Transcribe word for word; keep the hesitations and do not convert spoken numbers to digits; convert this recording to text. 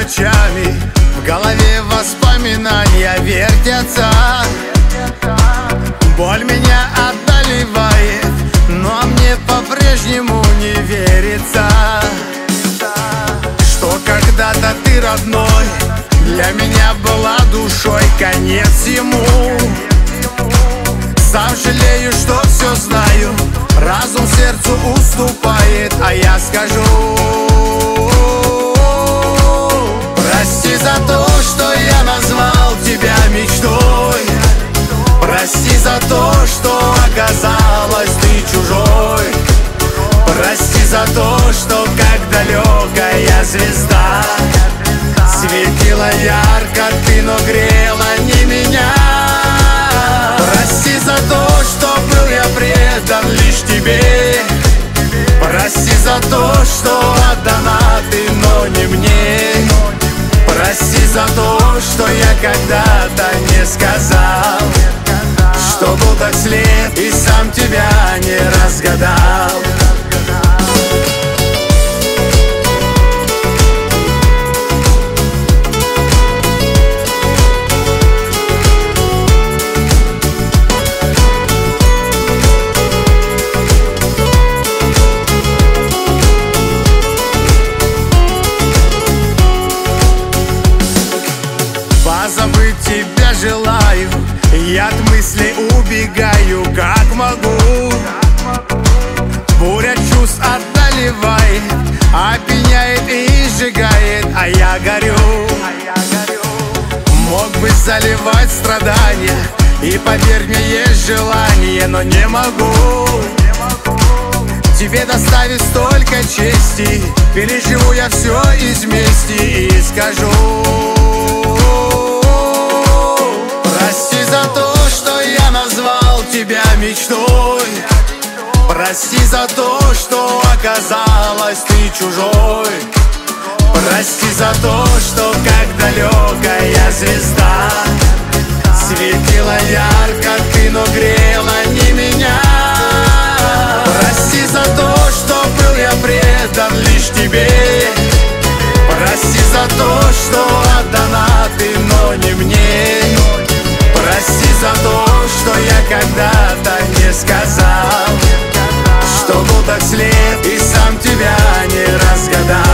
ночами в голове воспоминания вертятся. Боль меня одолевает, но мне по-прежнему не верится, что когда-то ты, родной, для меня была душой, конец ему. Сам жалею, что все знаю, разум сердцу уступает, а я скажу: прости за то, что я назвал тебя мечтой. Прости за то, что оказалась ты чужой. Прости за то, что как далекая звезда светила ярко ты, но грела не меня. Прости за то, что был я предан лишь тебе. Прости за то, что отдана ты, но не мне. Прости за то, что я когда-то не сказал, что был так слеп и сам тебя не разгадал. Позабыть тебя желаю, я от мыслей убегаю, как могу. Буря чувств одолевает, опьяняет и сжигает, а я горю. Мог бы заливать страдания, и поверь мне, есть желание, но не могу тебе доставить столько чести. Переживу я все из мести и скажу: прости за то, что я назвал тебя мечтой. Прости за то, что оказалась ты чужой. Прости за то, что как далекая звезда светила ярко ты, но грела не меня. Прости за то, что был я предан лишь тебе. Прости за то, что отдана ты, но не мне. Прости за то, что я когда-то не сказал, что был так слеп и сам тебя не разгадал.